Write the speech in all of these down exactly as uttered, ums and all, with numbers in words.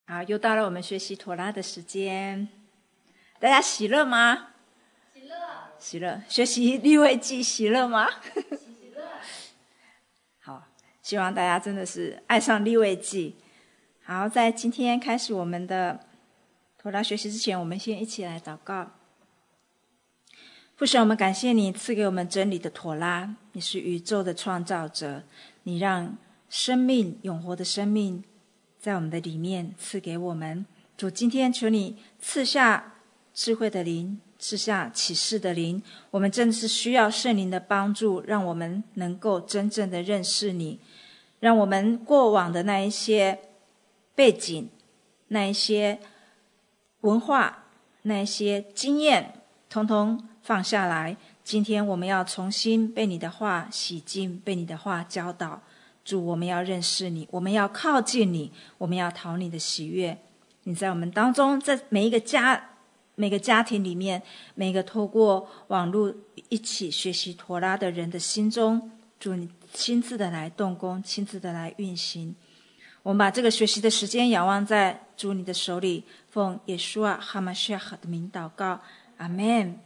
好，又到了我们学习妥拉的时间，大家喜乐吗？ 喜乐， 喜乐。学习利未记喜乐吗？ 喜乐。 好，希望大家真的是爱上利未记。好，在今天开始我们的妥拉学习之前，我们先一起来祷告。父神，我们感谢你赐给我们真理的妥拉，你是宇宙的创造者，你让生命永活的生命在我们的里面赐给我们。主，今天求你赐下智慧的灵，赐下启示的灵，我们真的是需要圣灵的帮助，让我们能够真正的认识你，让我们过往的那一些背景，那一些文化，那一些经验统统放下来。今天我们要重新被你的话洗净，被你的话教导。主，我们要认识你，我们要靠近你，我们要讨你的喜悦。你在我们当中，在每一个家每个家庭里面，每一个透过网络一起学习妥拉的人的心中，主，你亲自的来动工，亲自的来运行。我们把这个学习的时间仰望在主你的手里，奉耶稣啊哈马谢哈的名祷告，阿们。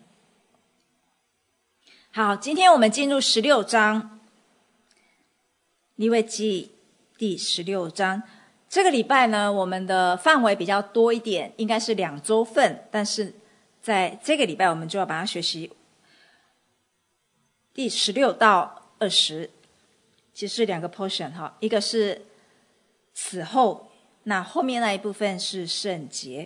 好，今天我们进入十六章，利未记第十六章。这个礼拜呢，我们的范围比较多一点，应该是两周份，但是在这个礼拜我们就要把它学习第十六到二十，其实是两个 portion 哈，一个是此后，那后面那一部分是圣洁。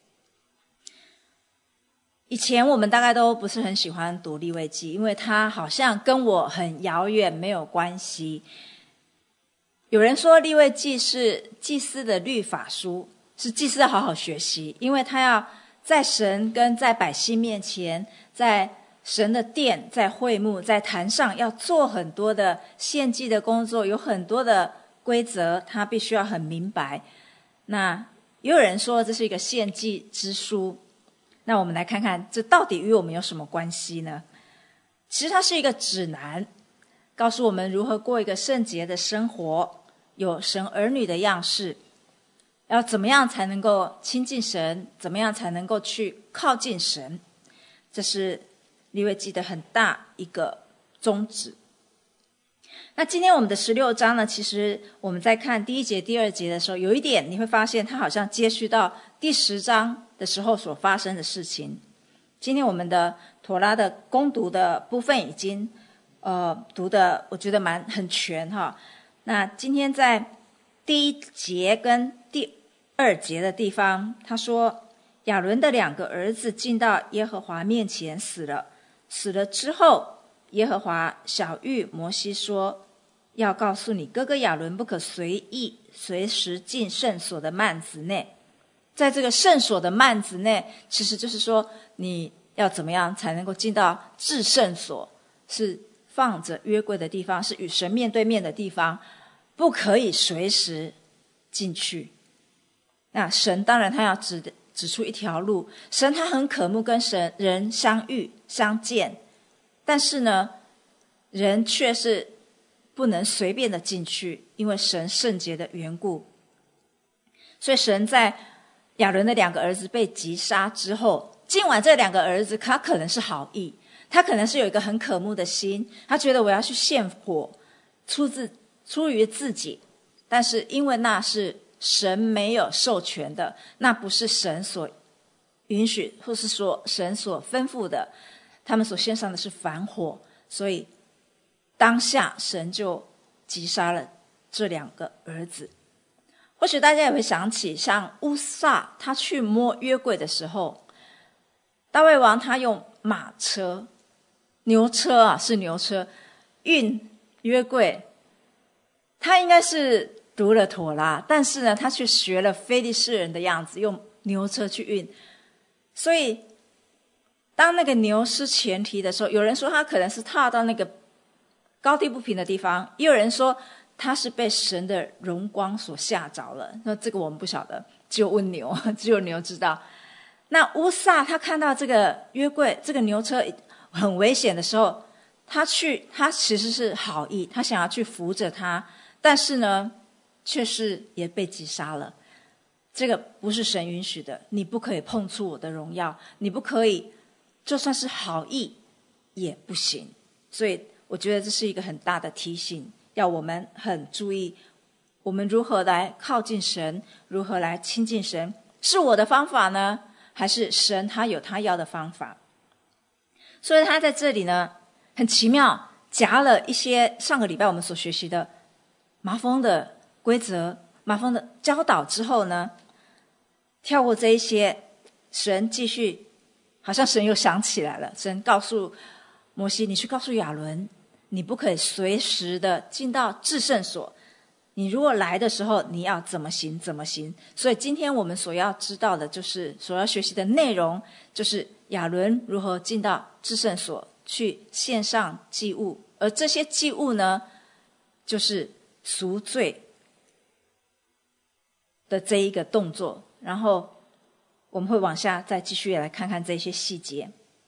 以前我们大概都不是很喜欢读利未记，因为它好像跟我很遥远，没有关系。有人说利未记是祭司的律法书，是祭司要好好学习，因为他要在神跟在百姓面前，在神的殿，在会幕，在坛上要做很多的献祭的工作，有很多的规则，他必须要很明白。那也有人说这是一个献祭之书，那我们来看看这到底与我们有什么关系呢？其实它是一个指南，告诉我们如何过一个圣洁的生活，有神儿女的样式，要怎么样才能够亲近神，怎么样才能够去靠近神，这是利未记的很大一个宗旨。那今天我们的十六章呢，其实我们在看第一节第二节的时候，有一点你会发现它好像接续到第十章的时候所发生的事情。今天我们的妥拉的攻读的部分已经呃读的我觉得蛮很全哈。那今天在第一节跟第二节的地方，他说亚伦的两个儿子进到耶和华面前死了，死了之后，耶和华晓谕摩西说，要告诉你哥哥亚伦不可随意随时进圣所的幔子内。在这个圣所的幔子内，其实就是说你要怎么样才能够进到至圣所，是放着约柜的地方，是与神面对面的地方，不可以随时进去。那神当然他要指指出一条路，神他很渴慕跟神人相遇相见，但是呢人却是不能随便的进去，因为神圣洁的缘故。所以神在亚伦的两个儿子被击杀之后，尽管这两个儿子他可能是好意，他可能是有一个很渴慕的心，他觉得我要去献火，出自出于自己，但是因为那是神没有授权的，那不是神所允许，或是说神所吩咐的，他们所献上的是反火，所以当下神就击杀了这两个儿子。或许大家也会想起，像乌撒他去摸约柜的时候，大卫王他用马车牛车啊，是牛车运约柜，他应该是读了妥拉，但是呢他却学了非利士人的样子，用牛车去运。所以当那个牛失前蹄的时候，有人说他可能是踏到那个高低不平的地方，也有人说他是被神的荣光所吓着了，那这个我们不晓得，只有问牛，只有牛知道。那乌撒他看到这个约柜这个牛车很危险的时候，他去他其实是好意，他想要去扶着他，但是呢却是也被击杀了。 这个不是神允许的，你不可以碰触我的荣耀，你不可以，就算是好意也不行。所以我觉得这是一个很大的提醒，要我们很注意，我们如何来靠近神，如何来亲近神，是我的方法呢，还是神他有他要的方法？所以他在这里呢，很奇妙，夹了一些上个礼拜我们所学习的麻风的规则、麻风的教导之后呢，跳过这一些，神继续，好像神又想起来了，神告诉摩西，你去告诉亚伦，你不可以随时的进到至圣所，你如果来的时候你要怎么行怎么行。所以今天我们所要知道的，就是所要学习的内容，就是亚伦如何进到至圣所去献上祭物，而这些祭物呢，就是赎罪的这一个动作。然后我们会往下再继续来看看这些细节。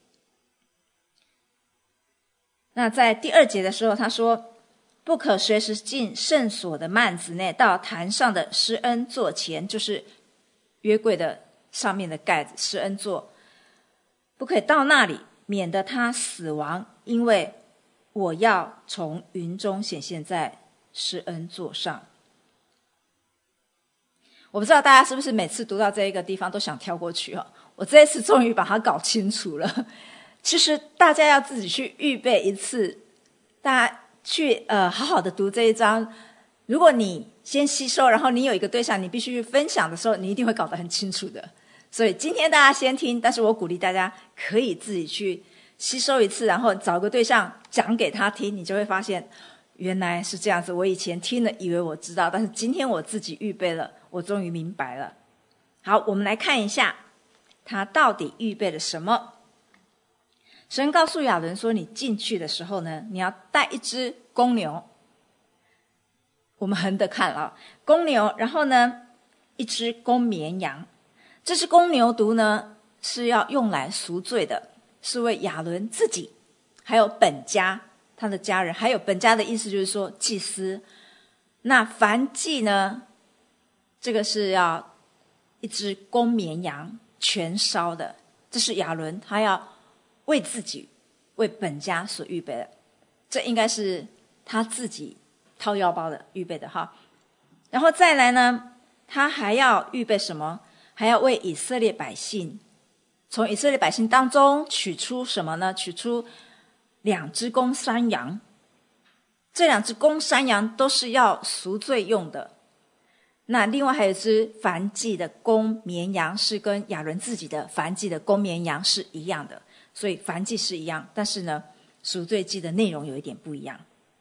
那在第二节的时候，他说，不可随时进圣所的幔子内，到坛上的施恩座前，就是约柜的上面的盖子，施恩座，不可以到那里，免得他死亡，因为我要从云中显现在施恩座上。我不知道大家是不是每次读到这一个地方都想跳过去哦？我这一次终于把它搞清楚了。其实大家要自己去预备一次，大家去呃好好的读这一章。如果你先吸收，然后你有一个对象，你必须去分享的时候，你一定会搞得很清楚的。所以今天大家先听，但是我鼓励大家可以自己去吸收一次，然后找个对象讲给他听，你就会发现原来是这样子。我以前听了以为我知道，但是今天我自己预备了，我终于明白了。好，我们来看一下他到底预备了什么。神告诉亚伦说，你进去的时候呢，你要带一只公牛，我们横的看啊，公牛，然后呢一只公绵羊。这只公牛犊呢是要用来赎罪的，是为亚伦自己还有本家他的家人，还有本家的意思就是说祭司。那燔祭呢，这个是要一只公绵羊全烧的，这是亚伦他要为自己为本家所预备的，这应该是他自己掏腰包的预备的哈。然后再来呢，他还要预备什么？还要为以色列百姓，从以色列百姓当中取出什么呢？取出两只公山羊，这两只公山羊都是要赎罪用的。那另外还有一只燔祭的公绵羊，是跟亚伦自己的燔祭的公绵羊是一样的，所以燔祭是一样，但是呢赎罪祭的内容有一点不一样。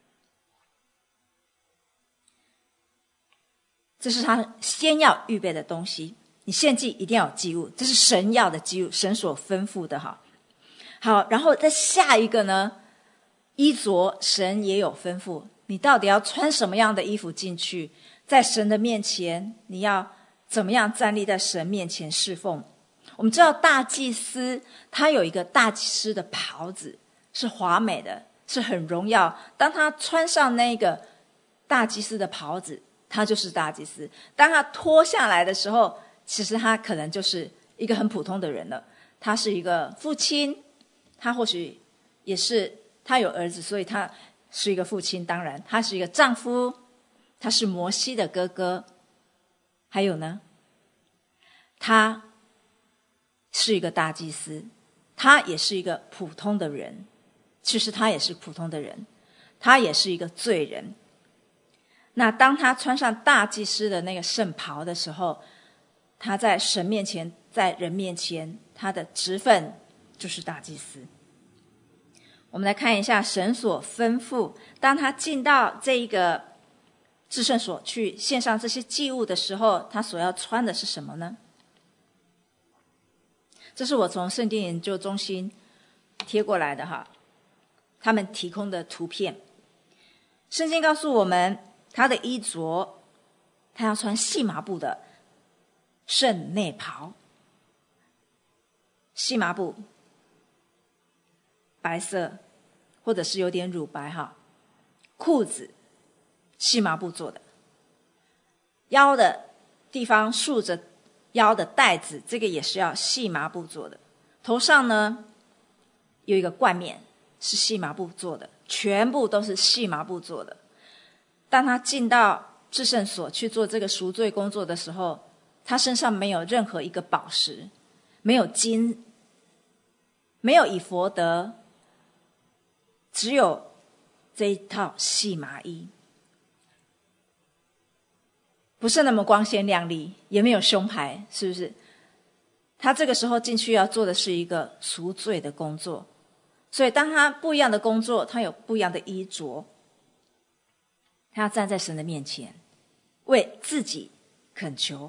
这是他先要预备的东西，你献祭一定要有祭物，这是神要的祭物，神所吩咐的哈。好，然后再下一个呢，衣着神也有吩咐，你到底要穿什么样的衣服进去，在神的面前你要怎么样站立在神面前侍奉。我们知道大祭司他有一个大祭司的袍子，是华美的，是很荣耀，当他穿上那个大祭司的袍子，他就是大祭司。当他脱下来的时候，其实他可能就是一个很普通的人了。他是一个父亲，他或许也是，他有儿子，所以他是一个父亲，当然他是一个丈夫，他是摩西的哥哥。还有呢，他是一个大祭司，他也是一个普通的人，其实他也是普通的人，他也是一个罪人。那当他穿上大祭司的那个圣袍的时候，他在神面前，在人面前，他的职分就是大祭司。我们来看一下神所吩咐，当他进到这一个至圣所去献上这些祭物的时候，他所要穿的是什么呢？这是我从圣经研究中心贴过来的哈，他们提供的图片。圣经告诉我们，他的衣着，他要穿细麻布的圣内袍，细麻布，白色或者是有点乳白哈，裤子细麻布做的，腰的地方束着腰的带子，这个也是要细麻布做的。头上呢有一个冠冕是细麻布做的，全部都是细麻布做的。当他进到至圣所去做这个赎罪工作的时候，他身上没有任何一个宝石，没有金，没有以弗得，只有这一套细麻衣，不是那么光鲜亮丽，也没有胸牌，是不是？他这个时候进去要做的是一个赎罪的工作，所以当他不一样的工作，他有不一样的衣着，他要站在神的面前为自己恳求。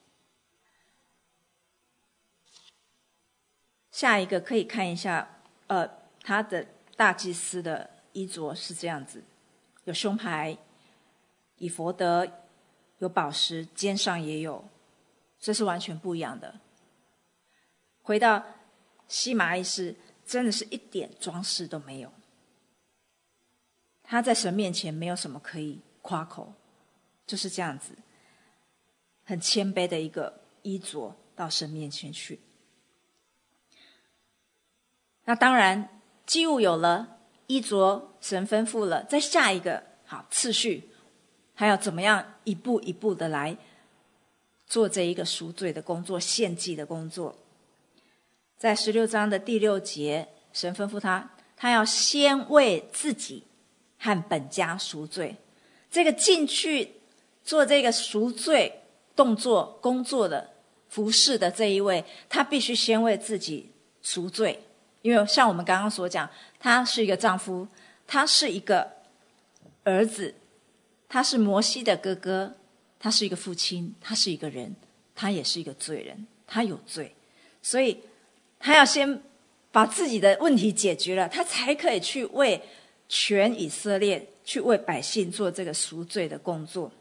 下一个可以看一下，呃，他的大祭司的衣着是这样子，有胸牌，以弗得，有宝石，肩上也有，这是完全不一样的。回到细麻衣是真的是一点装饰都没有，他在神面前没有什么可以夸口，就是这样子很谦卑的一个衣着到神面前去。那当然祭物有了，衣着神吩咐了，再下一个好次序，还要怎么样一步一步的来做这一个赎罪的工作，献祭的工作。在十六章的第六节，神吩咐他，他要先为自己和本家赎罪。这个进去做这个赎罪动作工作的服侍的这一位，他必须先为自己赎罪。因为像我们刚刚所讲，他是一个丈夫，他是一个儿子，他是摩西的哥哥，他是一个父亲，他是一个人，他也是一个罪人，他有罪，所以他要先把自己的问题解决了，他才可以去为全以色列，去为百姓做这个赎罪的工作。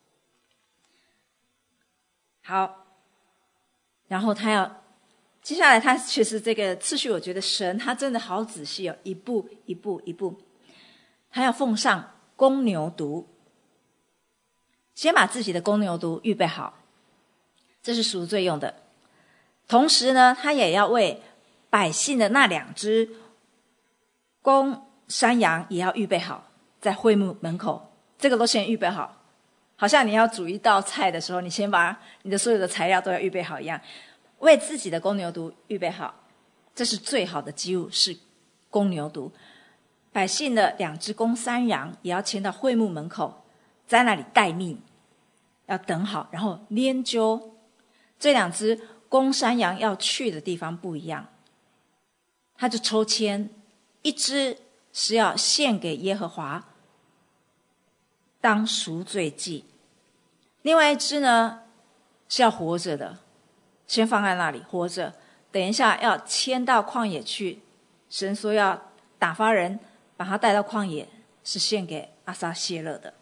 好，然后他要接下来他其实这个次序，我觉得神他真的好仔细哦，一步一步一步。他要奉上公牛犊，先把自己的公牛犊预备好，这是赎罪用的。同时呢，他也要为百姓的那两只公山羊也要预备好，在会幕门口，这个都先预备好。好像你要煮一道菜的时候，你先把你的所有的材料都要预备好一样，为自己的公牛犊预备好，这是最好的祭物，是公牛犊。百姓的两只公山羊也要牵到会幕门口，在那里待命，要等好，然后拈阄。这两只公山羊要去的地方不一样，他就抽签，一只是要献给耶和华当赎罪祭，另外一只呢是要活着的，先放在那里活着，等一下要牵到旷野去，神说要打发人把他带到旷野，是献给阿撒谢勒的。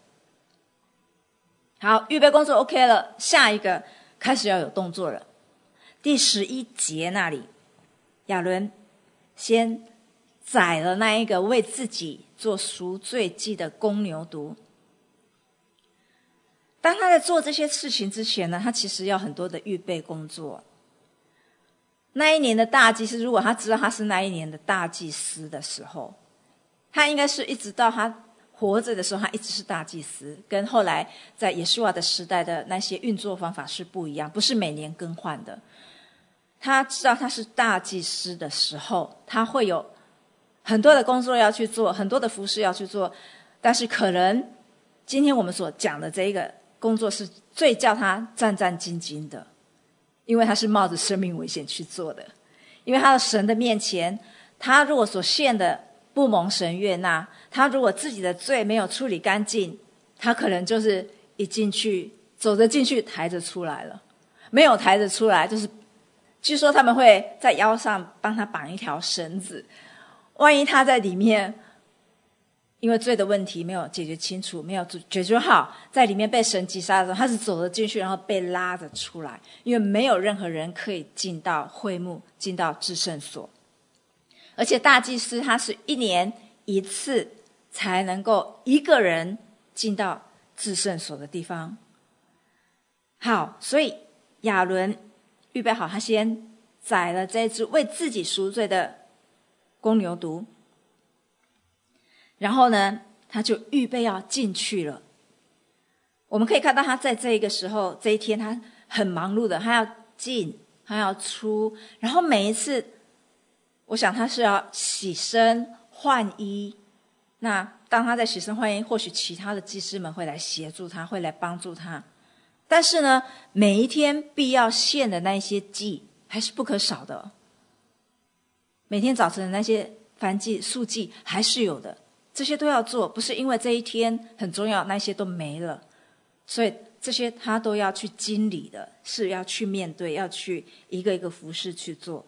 好，预备工作 OK 了，下一个开始要有动作了。第十一节那里，亚伦先宰了那一个为自己做赎罪祭的公牛犊。当他在做这些事情之前呢，他其实要很多的预备工作。那一年的大祭司，如果他知道他是那一年的大祭司的时候，他应该是一直到他活着的时候，他一直是大祭司，跟后来在耶稣的时代的那些运作方法是不一样，不是每年更换的。他知道他是大祭司的时候，他会有很多的工作要去做，很多的服事要去做，但是可能今天我们所讲的这一个工作是最叫他战战兢兢的，因为他是冒着生命危险去做的。因为他的神的面前，他如果所献的不蒙神悦纳，他如果自己的罪没有处理干净，他可能就是一进去走着进去抬着出来了，没有抬着出来，就是据说他们会在腰上帮他绑一条绳子，万一他在里面因为罪的问题没有解决清楚，没有解决好，在里面被神击杀的时候，他是走了进去，然后被拉着出来，因为没有任何人可以进到会幕，进到至圣所。而且大祭司他是一年一次才能够一个人进到至圣所的地方。好，所以亚伦预备好，他先宰了这只为自己赎罪的公牛犊，然后呢，他就预备要进去了。我们可以看到他在这一个时候，这一天他很忙碌的，他要进，他要出，然后每一次，我想他是要洗身换衣。那当他在洗身换衣，或许其他的祭司们会来协助他，会来帮助他。但是呢，每一天必要献的那些祭还是不可少的。每天早晨的那些燔祭、素祭还是有的，这些都要做，不是因为这一天很重要，那些都没了。所以这些他都要去经理的，是要去面对，要去一个一个服事去做。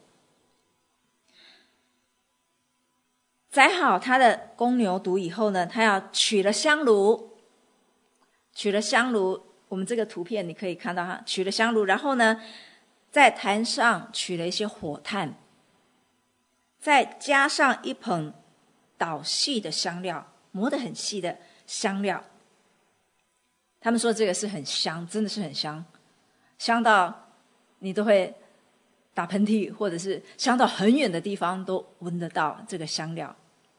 宰好他的公牛犊以后呢，他要取了香炉，取了香炉，我们这个图片你可以看到他取了香炉，然后呢，在坛上取了一些火炭，再加上一捧捣细的香料，磨得很细的香料。他们说这个是很香，真的是很香，香到你都会打喷嚏，或者是香到很远的地方都闻得到这个香料。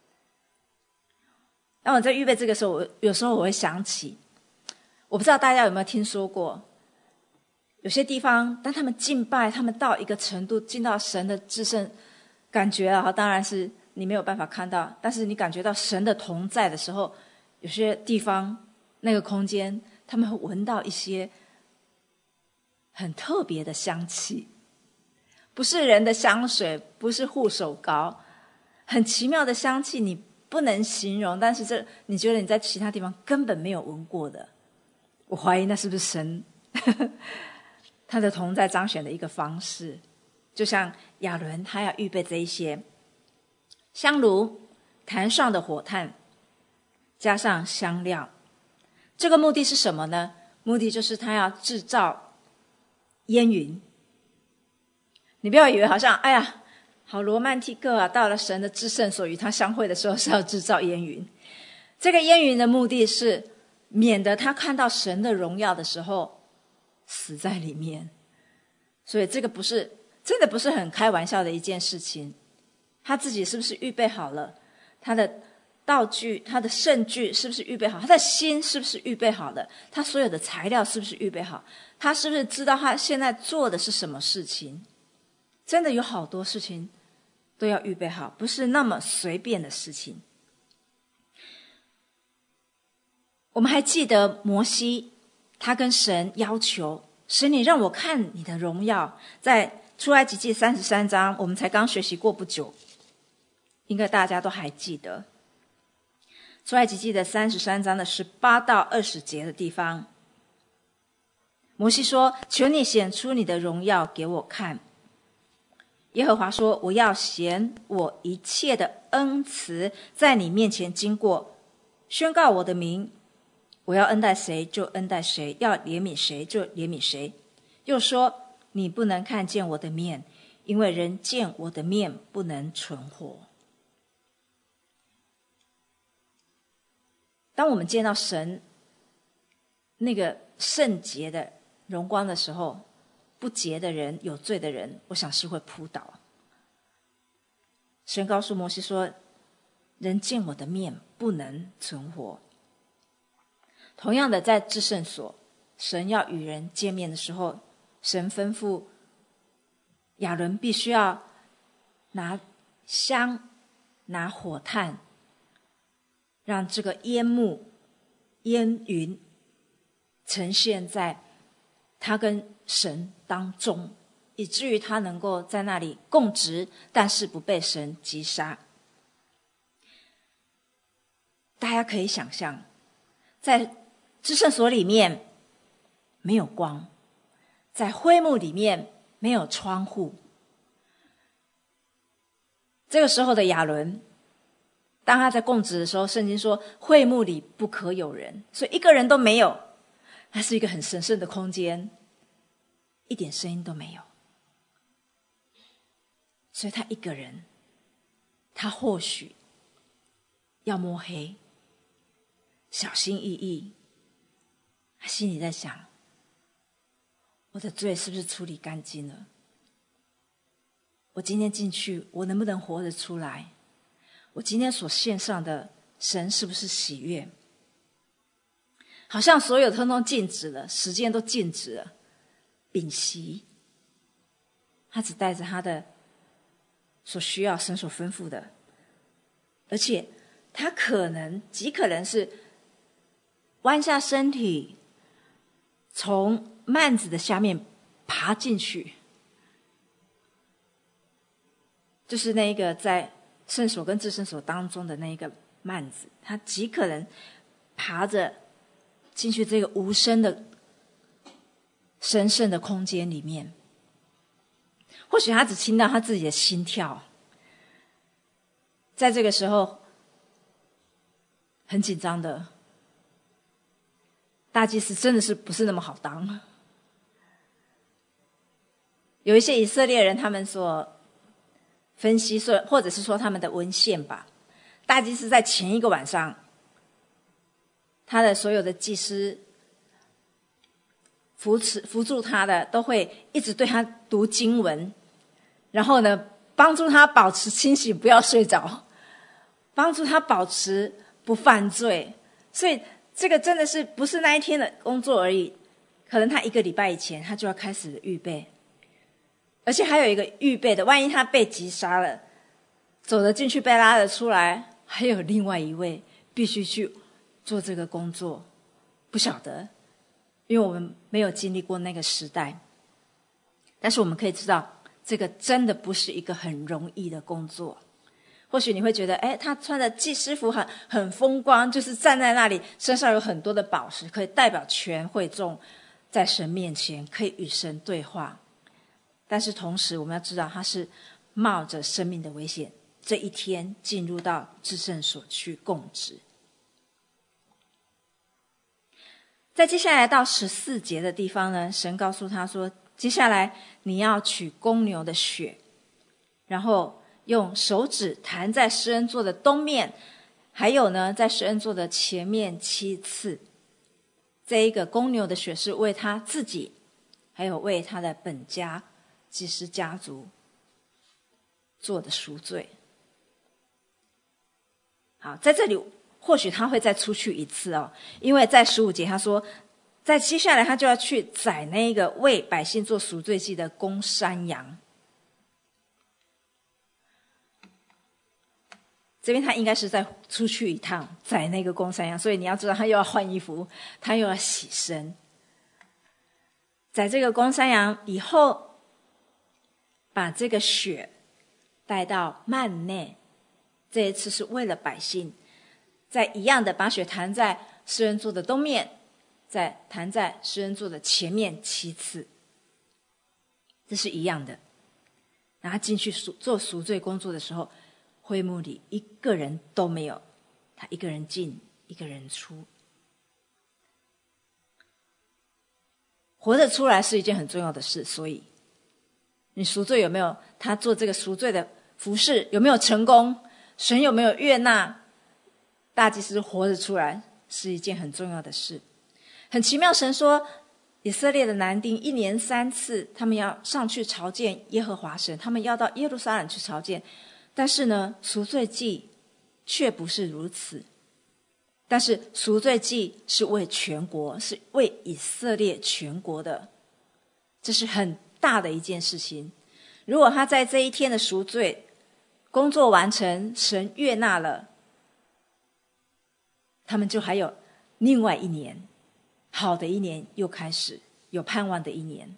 当我在预备这个时候，我有时候我会想起，我不知道大家有没有听说过，有些地方当他们敬拜，他们到一个程度，进到神的至圣感觉啊，当然是你没有办法看到，但是你感觉到神的同在的时候，有些地方那个空间，他们会闻到一些很特别的香气，不是人的香水，不是护手膏，很奇妙的香气，你不能形容，但是这你觉得你在其他地方根本没有闻过的。我怀疑那是不是神他的同在彰显的一个方式。就像亚伦他要预备这一些香炉、坛上的火炭，加上香料，这个目的是什么呢？目的就是他要制造烟云。你不要以为好像哎呀好罗曼蒂克啊，到了神的至圣所与他相会的时候是要制造烟云。这个烟云的目的是免得他看到神的荣耀的时候死在里面。所以这个不是真的不是很开玩笑的一件事情。他自己是不是预备好了？他的道具，他的圣具是不是预备好？他的心是不是预备好了？他所有的材料是不是预备好？他是不是知道他现在做的是什么事情？真的有好多事情都要预备好，不是那么随便的事情。我们还记得摩西，他跟神要求，神你让我看你的荣耀，在出埃及记三十三章，我们才刚学习过不久，应该大家都还记得。出埃及记的三十三章的十八到二十节的地方，摩西说，求你显出你的荣耀给我看。耶和华说，我要显我一切的恩慈在你面前经过，宣告我的名，我要恩待谁就恩待谁，要怜悯谁就怜悯谁。又说，你不能看见我的面，因为人见我的面不能存活。当我们见到神那个圣洁的荣光的时候，不洁的人、有罪的人，我想是会扑倒。神告诉摩西说，人见我的面不能存活。同样的，在至圣所，神要与人见面的时候，神吩咐亚伦必须要拿香、拿火炭，让这个烟幕、烟云呈现在他跟神当中，以至于他能够在那里供职，但是不被神击杀。大家可以想象，在至圣所里面没有光，在会幕里面没有窗户。这个时候的亚伦，当他在供职的时候，圣经说会幕里不可有人，所以一个人都没有。它是一个很神圣的空间，一点声音都没有。所以他一个人，他或许要摸黑，小心翼翼。他心里在想， 我的罪是不是处理干净了？我今天进去，我能不能活得出来？我今天所献上的，神是不是喜悦？好像所有通通静止了，时间都静止了，屏息。他只带着他的所需要，神所吩咐的，而且他可能极可能是弯下身体，从幔子的下面爬进去，就是那一个在圣所跟至圣所当中的那一个幔子，他极可能爬着进去这个无声的神圣的空间里面。或许他只听到他自己的心跳，在这个时候很紧张的大祭司真的是不是那么好当。有一些以色列人他们所分析说，或者是说他们的文献吧，大祭司在前一个晚上，他的所有的祭司扶持扶助他的都会一直对他读经文，然后呢帮助他保持清醒，不要睡着，帮助他保持不犯罪。所以这个真的是不是那一天的工作而已，可能他一个礼拜以前他就要开始预备，而且还有一个预备的，万一他被击杀了，走得进去被拉了出来，还有另外一位必须去做这个工作。不晓得，因为我们没有经历过那个时代，但是我们可以知道这个真的不是一个很容易的工作。或许你会觉得，哎，他穿的祭司服很很风光，就是站在那里，身上有很多的宝石，可以代表全会众在神面前可以与神对话。但是同时我们要知道，他是冒着生命的危险，这一天进入到至圣所去供职。在接下来到十四节的地方呢，神告诉他说，接下来你要取公牛的血，然后用手指弹在施恩座的东面，还有呢在施恩座的前面七次。这一个公牛的血是为他自己，还有为他的本家祭司家族做的赎罪。好，在这里或许他会再出去一次哦，因为在十五节他说，在接下来他就要去宰那个为百姓做赎罪祭的公山羊。这边他应该是再出去一趟宰那个公山羊，所以你要知道他又要换衣服，他又要洗身。宰这个公山羊以后，把这个血带到幔内，这一次是为了百姓，再一样的把血弹在施恩座的东面，再弹在施恩座的前面七次，这是一样的。然后进去做赎罪工作的时候，会幕里一个人都没有，他一个人进一个人出。活着出来是一件很重要的事，所以你赎罪有没有，他做这个赎罪的服事有没有成功，神有没有悦纳，大祭司活着出来是一件很重要的事。很奇妙，神说以色列的男丁一年三次他们要上去朝见耶和华神，他们要到耶路撒冷去朝见，但是呢赎罪祭却不是如此。但是赎罪祭是为全国，是为以色列全国的，这是很大的一件事情。如果他在这一天的赎罪工作完成，神悦纳了，他们就还有另外一年，好的一年又开始，有盼望的一年。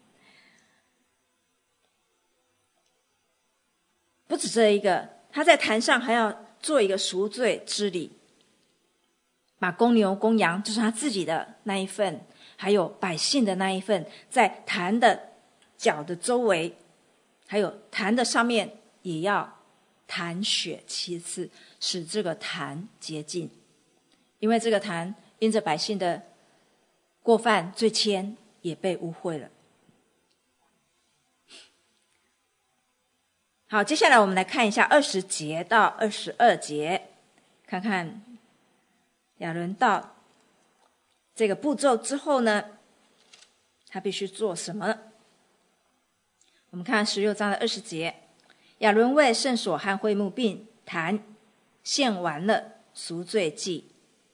不止这一个，他在坛上还要做一个赎罪之礼，把公牛公羊，就是他自己的那一份，还有百姓的那一份，在坛的脚的周围，还有坛的上面也要弹血七次，使这个坛洁净。因为这个坛因着百姓的过犯罪愆也被污秽了。好，接下来我们来看一下二十节到二十二节，看看亚伦到这个步骤之后呢， 他必须做什么呢？我们看十六章的二十节，亚伦为圣所和会幕并坛献完了赎罪祭，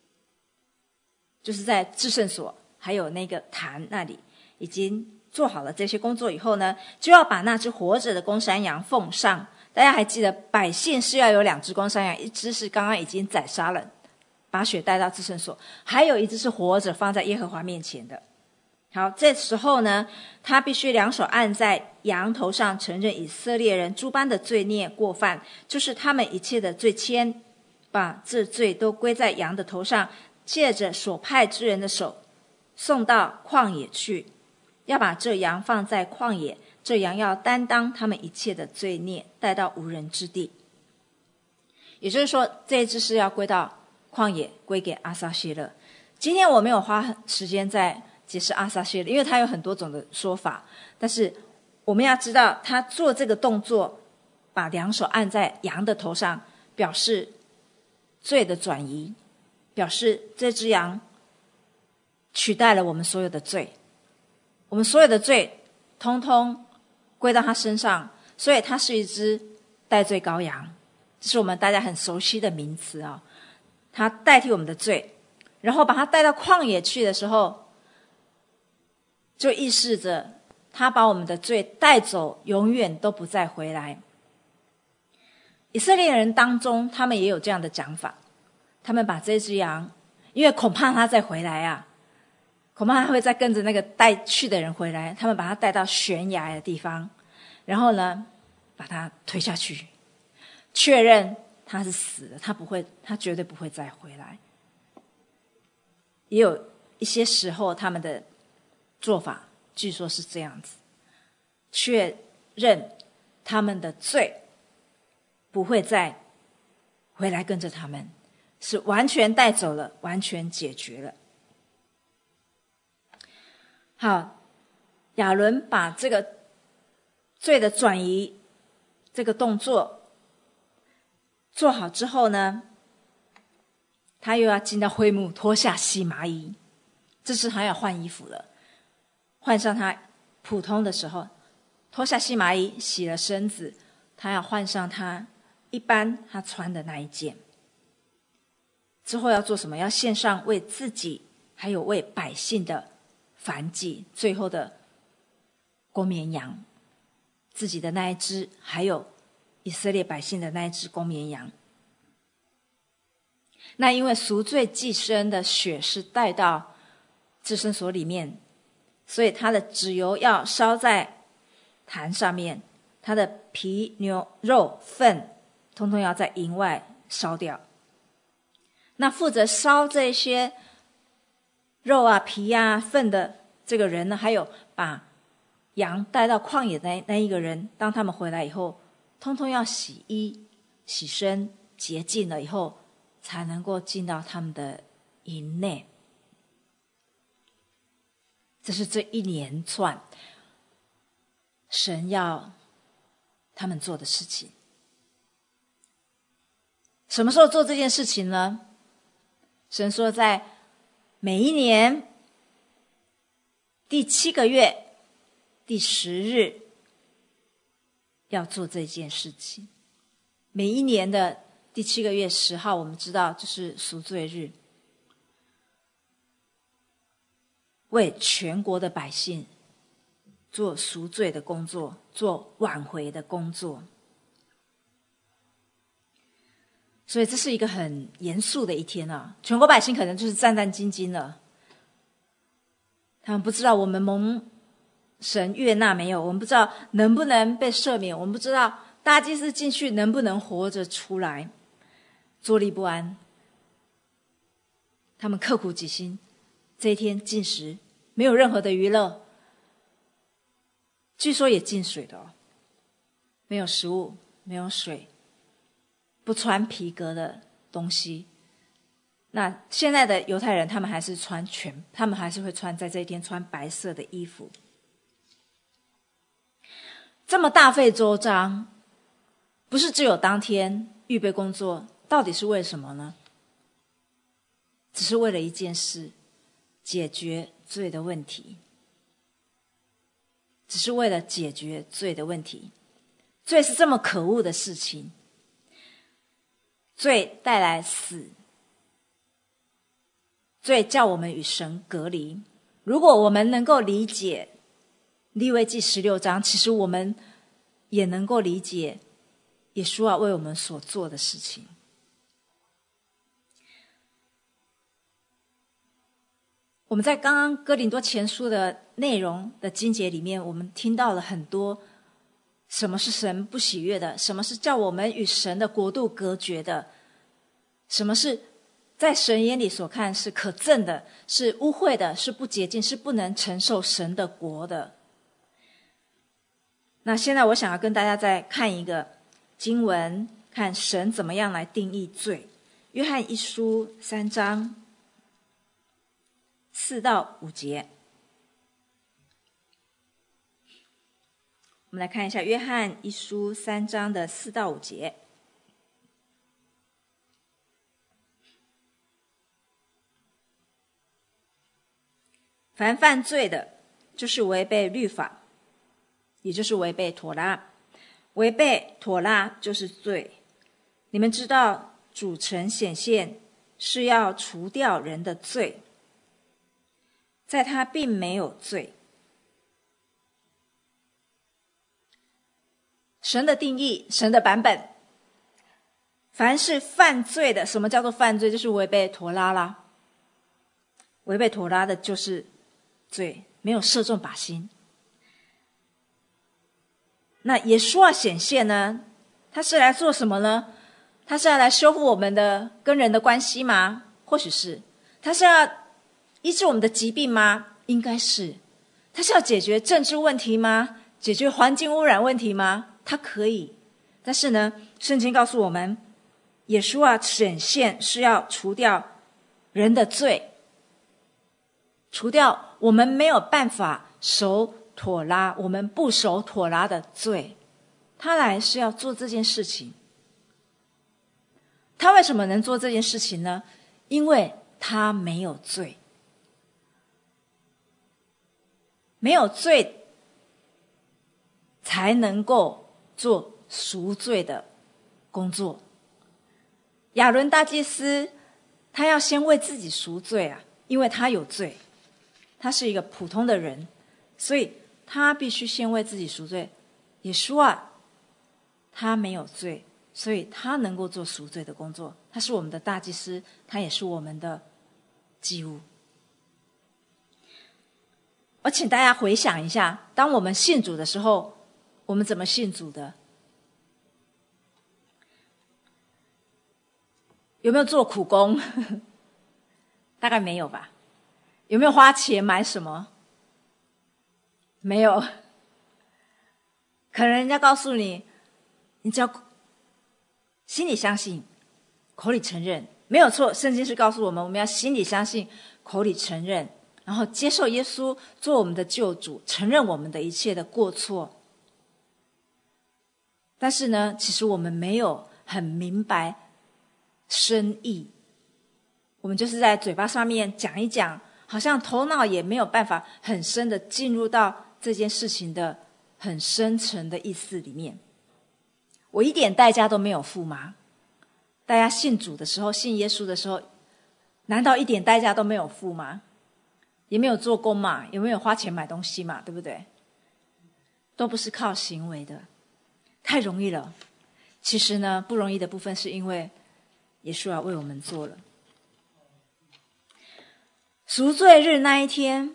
就是在至圣所还有那个坛那里已经做好了这些工作以后呢，就要把那只活着的公山羊奉上。大家还记得百姓是要有两只公山羊，一只是刚刚已经宰杀了，把血带到至圣所，还有一只是活着放在耶和华面前的。好，这时候呢，他必须两手按在羊头上，承认以色列人诸般的罪孽过犯，就是他们一切的罪愆，把这罪都归在羊的头上，借着所派之人的手送到旷野去，要把这羊放在旷野，这羊要担当他们一切的罪孽，带到无人之地。也就是说，这一只是要归到旷野，归给阿撒谢勒。今天我没有花时间在解释阿撒谢勒，因为他有很多种的说法，但是我们要知道他做这个动作，把两手按在羊的头上，表示罪的转移，表示这只羊取代了我们所有的罪，我们所有的罪通通归到他身上，所以他是一只代罪羔羊，这是我们大家很熟悉的名词啊。他代替我们的罪，然后把他带到旷野去的时候，就意示着他把我们的罪带走，永远都不再回来。以色列人当中，他们也有这样的讲法，他们把这只羊，因为恐怕他再回来啊，恐怕他会再跟着那个带去的人回来，他们把他带到悬崖的地方，然后呢，把他推下去，确认他是死了，他不会，他绝对不会再回来。也有一些时候，他们的做法据说是这样子，确认他们的罪不会再回来跟着他们，是完全带走了，完全解决了。好，亚伦把这个罪的转移这个动作做好之后呢，他又要进到会幕，脱下细麻衣，这是他要换衣服了。换上他普通的时候，脱下细麻衣，洗了身子，他要换上他一般他穿的那一件。之后要做什么？要献上为自己还有为百姓的燔祭，最后的公绵羊，自己的那一只，还有以色列百姓的那一只公绵羊。那因为赎罪祭牲的血是带到至圣所里面，所以它的脂油要烧在坛上面，它的皮、牛肉、粪通通要在营外烧掉。那负责烧这些肉啊、皮啊、粪的这个人呢，还有把羊带到旷野的那一个人，当他们回来以后，通通要洗衣、洗身、洁净了以后，才能够进到他们的营内。这是这一连串神要他们做的事情。什么时候做这件事情呢？神说在每一年第七个月第十日要做这件事情。每一年的第七个月十号，我们知道就是赎罪日，为全国的百姓做赎罪的工作，做挽回的工作。所以这是一个很严肃的一天啊！全国百姓可能就是战战兢兢了，他们不知道我们蒙神悦纳没有，我们不知道能不能被赦免，我们不知道大祭司进去能不能活着出来，坐立不安。他们刻苦己心，这一天禁食，没有任何的娱乐，据说也禁水的哦，没有食物，没有水，不穿皮革的东西。那现在的犹太人，他们还是穿全，他们还是会穿在这一天穿白色的衣服。这么大费周章，不是只有当天预备工作，到底是为什么呢？只是为了一件事，解决罪的问题。 只是为了解决罪的问题。罪是这么可恶的事情，罪带来死，罪叫我们与神隔离。如果我们能够理解利未记十六章，其实我们也能够理解耶稣啊为我们所做的事情。我们在刚刚哥林多前书的内容的经节里面，我们听到了很多什么是神不喜悦的，什么是叫我们与神的国度隔绝的，什么是在神眼里所看是可憎的，是污秽的，是不洁净，是不能承受神的国的。那现在我想要跟大家再看一个经文，看神怎么样来定义罪。约翰一书三章四到五节，我们来看一下约翰一书三章的四到五节。凡犯罪的，就是违背律法，也就是违背妥拉。违背妥拉就是罪。你们知道，主曾显现是要除掉人的罪，在他并没有罪。神的定义，神的版本，凡是犯罪的，什么叫做犯罪？就是违背妥拉啦。违背妥拉的就是罪，没有射中靶心。那耶稣啊显现呢，他是来做什么呢？他是要来修复我们的跟人的关系吗？或许是。他是要医治我们的疾病吗？应该是。他是要解决政治问题吗？解决环境污染问题吗？他可以。但是呢，圣经告诉我们，耶稣啊显现是要除掉人的罪，除掉我们没有办法守妥拉，我们不守妥拉的罪。他来是要做这件事情。他为什么能做这件事情呢？因为他没有罪。没有罪才能够做赎罪的工作。亚伦大祭司他要先为自己赎罪啊，因为他有罪，他是一个普通的人，所以他必须先为自己赎罪。耶稣啊，他没有罪，所以他能够做赎罪的工作。他是我们的大祭司，他也是我们的祭物。我请大家回想一下，当我们信主的时候，我们怎么信主的？有没有做苦工？大概没有吧。有没有花钱买什么？没有。可能人家告诉你，你只要心里相信，口里承认，没有错。圣经是告诉我们，我们要心里相信，口里承认，然后接受耶稣做我们的救主，承认我们的一切的过错。但是呢，其实我们没有很明白深意，我们就是在嘴巴上面讲一讲，好像头脑也没有办法很深的进入到这件事情的很深层的意思里面。我一点代价都没有付吗？大家信主的时候，信耶稣的时候，难道一点代价都没有付吗？也没有做工嘛，有没有花钱买东西嘛，对不对？都不是靠行为的，太容易了。其实呢，不容易的部分是因为耶稣要为我们做了。赎罪日那一天，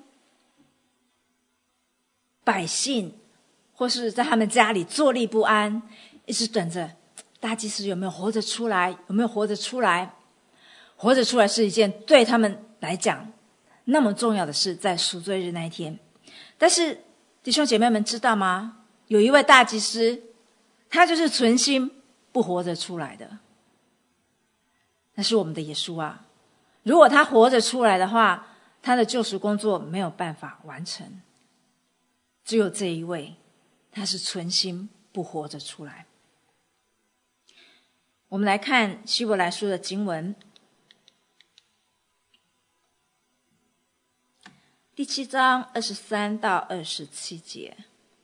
百姓或是在他们家里坐立不安，一直等着大祭司有没有活着出来，有没有活着出来。活着出来是一件对他们来讲那么重要的事，在赎罪日那一天。但是弟兄姐妹们知道吗？有一位大祭司，他就是存心不活着出来的。那是我们的耶稣啊！如果他活着出来的话，他的救赎工作没有办法完成。只有这一位，他是存心不活着出来。我们来看希伯来书的经文，第七章二十三到二十七节。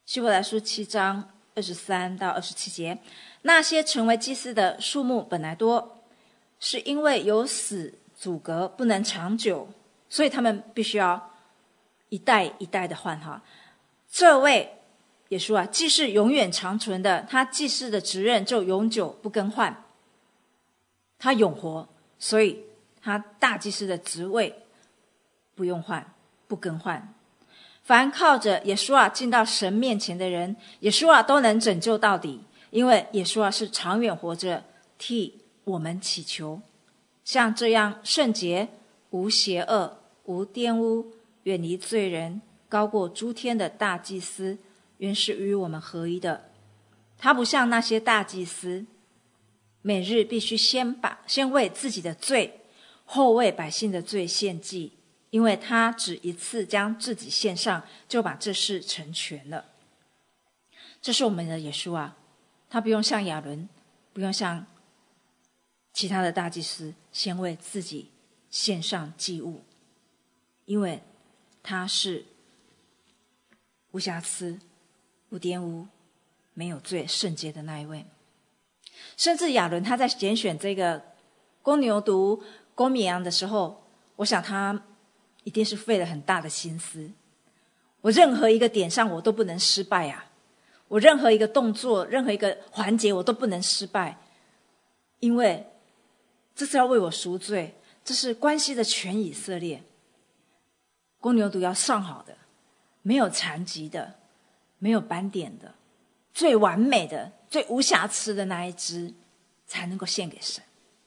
希伯来书七章二十三到二十七节，那些成为祭司的数目本来多，是因为有死阻隔，不能长久，所以他们必须要一代一代的换哈。这位耶稣啊，既是永远长存的，他祭司的职任就永久不更换，他永活，所以他大祭司的职位不用换，不更换。凡靠着耶稣啊进到神面前的人，耶稣啊都能拯救到底，因为耶稣啊是长远活着，替我们祈求。像这样圣洁、无邪恶、无玷污、远离罪人、高过诸天的大祭司，原是与我们合一的。他不像那些大祭司，每日必须先把先为自己的罪，后为百姓的罪献祭，因为他只一次将自己献上，就把这事成全了。这是我们的耶稣啊，他不用像亚伦，不用像其他的大祭司先为自己献上祭物，因为他是无瑕疵、无玷污、没有罪、圣洁的那一位。甚至亚伦他在拣选这个公牛犊、公绵羊的时候，我想他一定是费了很大的心思。我任何一个点上我都不能失败啊，我任何一个动作、任何一个环节我都不能失败，因为这是要为我赎罪，这是关系的全以色列。公牛犊要上好的，没有残疾的，没有斑点的，最完美的、最无瑕疵的那一只才能够献给神。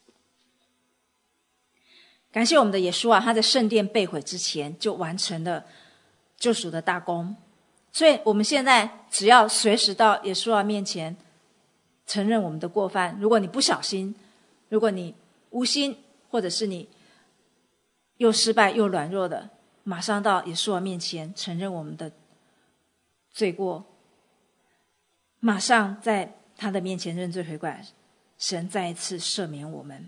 感谢我们的耶稣啊，他在圣殿被毁之前就完成了救赎的大功，所以我们现在只要随时到耶稣啊面前承认我们的过犯。如果你不小心，如果你无心，或者是你又失败又软弱的，马上到耶稣啊面前承认我们的罪过，马上在他的面前认罪悔改，神再一次赦免我们。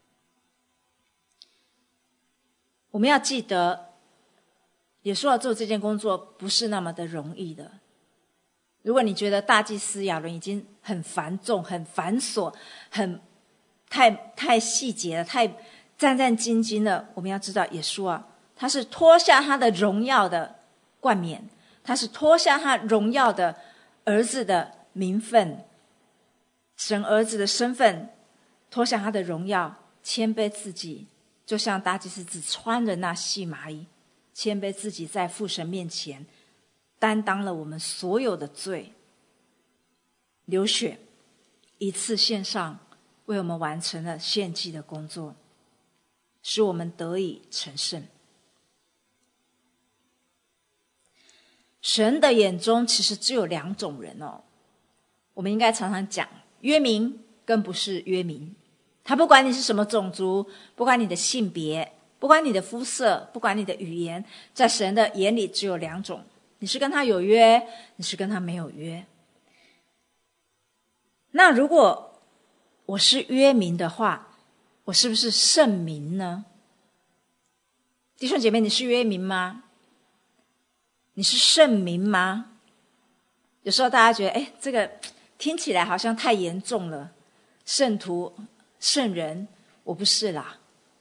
我们要记得，耶稣要做这件工作不是那么的容易的。如果你觉得大祭司亚伦已经很繁重、很繁琐、很太太细节了、太战战兢兢了，我们要知道耶稣啊，他是脱下他的荣耀的冠冕，他是脱下他荣耀的儿子的名分，神儿子的身份，脱下他的荣耀，谦卑自己，就像大祭司只穿着那细麻衣，谦卑自己在父神面前担当了我们所有的罪，流血一次献上，为我们完成了献祭的工作，使我们得以成圣。神的眼中其实只有两种人哦，我们应该常常讲，约民更不是约民。他不管你是什么种族，不管你的性别，不管你的肤色，不管你的语言，在神的眼里只有两种，你是跟他有约，你是跟他没有约。那如果我是约民的话，我是不是圣民呢？弟兄姐妹，你是约民吗？你是圣民吗？有时候大家觉得，哎，这个听起来好像太严重了，圣徒、圣人，我不是啦。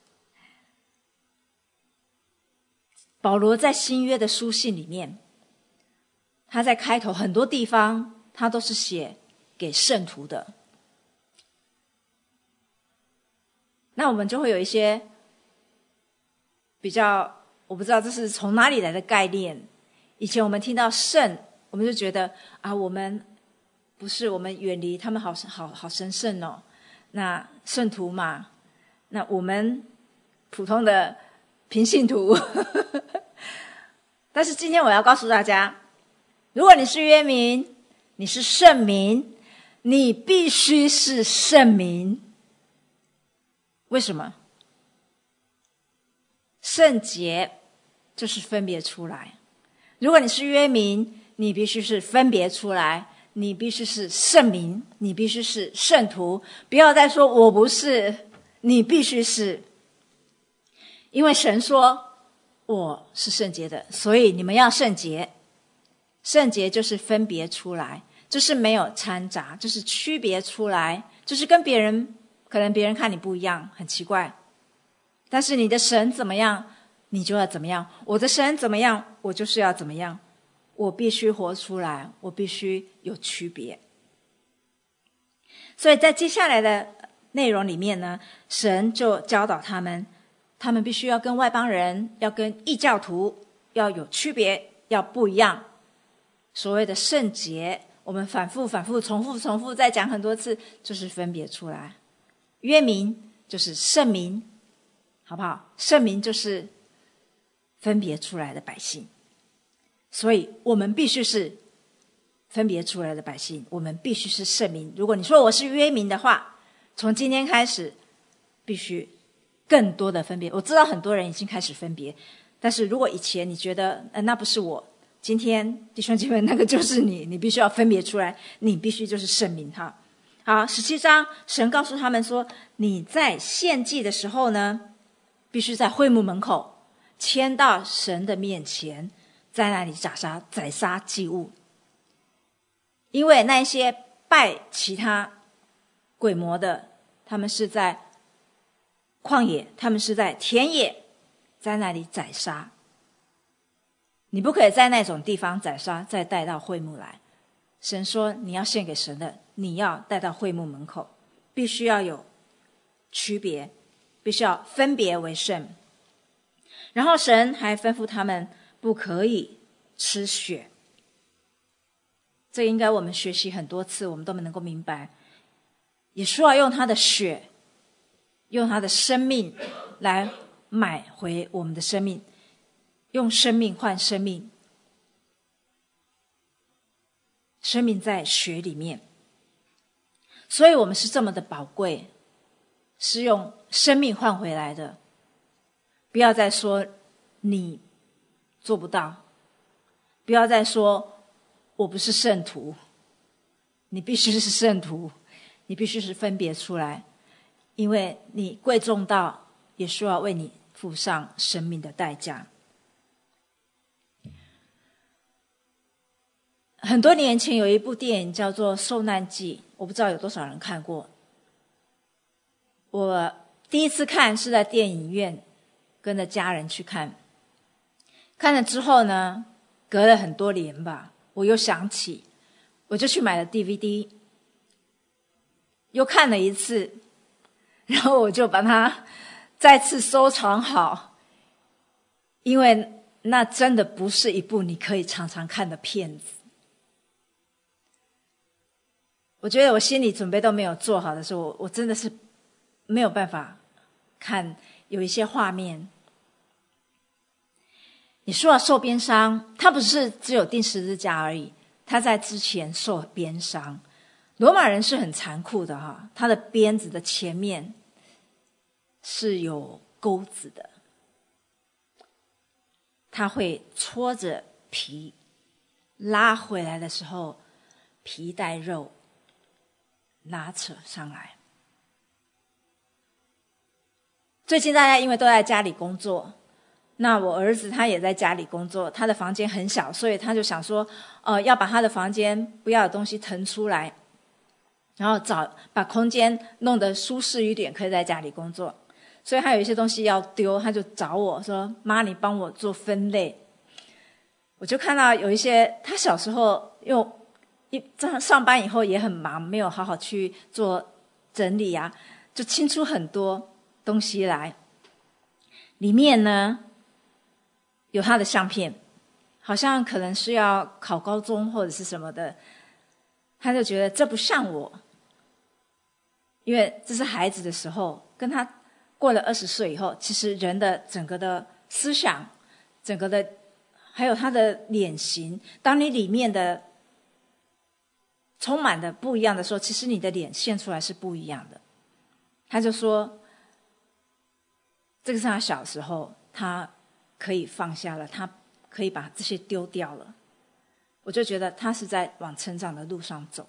保罗在新约的书信里面，他在开头很多地方，他都是写给圣徒的。那我们就会有一些比较，我不知道这是从哪里来的概念。以前我们听到圣，我们就觉得啊，我们不是，我们远离他们好好好神圣哦。那圣徒嘛，那我们普通的平信徒。但是今天我要告诉大家，如果你是约民，你是圣民，你必须是圣民。为什么？圣洁就是分别出来。如果你是约民，你必须是分别出来，你必须是圣民，你必须是圣徒。不要再说我不是，你必须是。因为神说我是圣洁的，所以你们要圣洁。 圣洁就是分别出来，就是没有掺杂，就是区别出来，就是跟别人，可能别人看你不一样，很奇怪，但是你的神怎么样，你就要怎么样，我的神怎么样，我就是要怎么样，我必须活出来，我必须有区别。所以在接下来的内容里面呢，神就教导他们，他们必须要跟外邦人，要跟异教徒要有区别，要不一样。所谓的圣洁，我们反复反复重复重复再讲很多次，就是分别出来。约民就是圣民，好不好？圣民就是分别出来的百姓，所以我们必须是分别出来的百姓，我们必须是圣民。如果你说我是约民的话，从今天开始必须更多的分别。我知道很多人已经开始分别，但是如果以前你觉得、呃、那不是我，今天弟兄姐妹，那个就是你，你必须要分别出来，你必须就是圣民哈。好，十七章神告诉他们说，你在献祭的时候呢，必须在会幕门口迁到神的面前，在那里宰杀宰杀祭物。因为那些拜其他鬼魔的，他们是在旷野，他们是在田野，在那里宰杀。你不可以在那种地方宰杀再带到会幕来。神说你要献给神的，你要带到会幕门口，必须要有区别，必须要分别为圣。然后神还吩咐他们不可以吃血，这应该我们学习很多次，我们都能够明白，也说要用他的血，用他的生命来买回我们的生命，用生命换生命，生命在血里面，所以我们是这么的宝贵，是用生命换回来的。不要再说你做不到，不要再说我不是圣徒，你必须是圣徒，你必须是分别出来，因为你贵重到也需要为你付上生命的代价。很多年前有一部电影叫做《受难记》，我不知道有多少人看过。我第一次看是在电影院跟着家人去看，看了之后呢，隔了很多年吧，我又想起，我就去买了 D V D， 又看了一次，然后我就把它再次收藏好，因为那真的不是一部你可以常常看的片子。我觉得我心理准备都没有做好的时候，我我真的是没有办法看有一些画面。你说到受鞭伤，他不是只有钉十字架而已，他在之前受鞭伤。罗马人是很残酷的哈，他的鞭子的前面是有钩子的，他会戳着皮，拉回来的时候皮带肉拉扯上来。最近大家因为都在家里工作，那我儿子他也在家里工作，他的房间很小，所以他就想说呃，要把他的房间不要有东西腾出来，然后找把空间弄得舒适一点，可以在家里工作。所以他有一些东西要丢，他就找我说，妈你帮我做分类。我就看到有一些他小时候又一上班以后也很忙，没有好好去做整理啊，就清出很多东西来。里面呢有他的相片，好像可能是要考高中或者是什么的，他就觉得这不像我，因为这是孩子的时候，跟他过了二十岁以后，其实人的整个的思想，整个的还有他的脸型，当你里面的充满的不一样的时候，其实你的脸现出来是不一样的。他就说这个是他小时候，他可以放下了，他可以把这些丢掉了。我就觉得他是在往成长的路上走。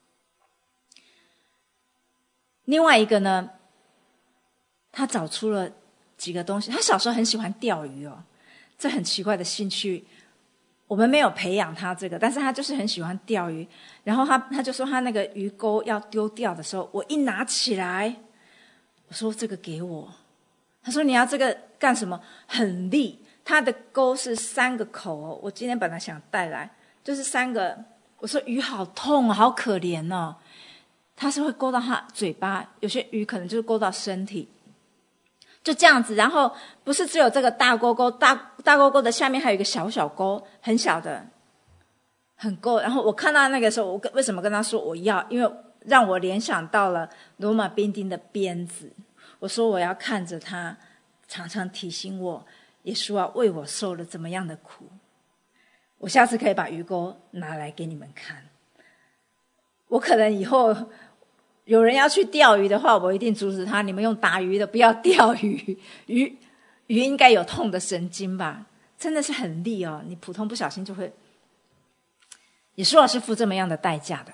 另外一个呢，他找出了几个东西。他小时候很喜欢钓鱼哦，这很奇怪的兴趣， 我们没有培养他这个，但是他就是很喜欢钓鱼。然后他他就说他那个鱼钩要丢掉的时候，我一拿起来，我说这个给我。他说你要这个干什么？很利，它的钩是三个口哦。我今天本来想带来，就是三个。我说鱼好痛，好可怜哦。它是会勾到它嘴巴，有些鱼可能就是勾到身体。就这样子，然后不是只有这个大钩钩，大大钩钩的下面还有一个小小钩，很小的，很够。然后我看到那个时候，我为什么跟他说我要？因为让我联想到了罗马兵丁的鞭子。我说我要看着他，常常提醒我，耶稣啊为我受了怎么样的苦。我下次可以把鱼钩拿来给你们看。我可能以后有人要去钓鱼的话，我一定阻止他，你们用打鱼的，不要钓鱼。鱼鱼应该有痛的神经吧？真的是很利哦，你普通不小心就会。耶稣是付这么样的代价的，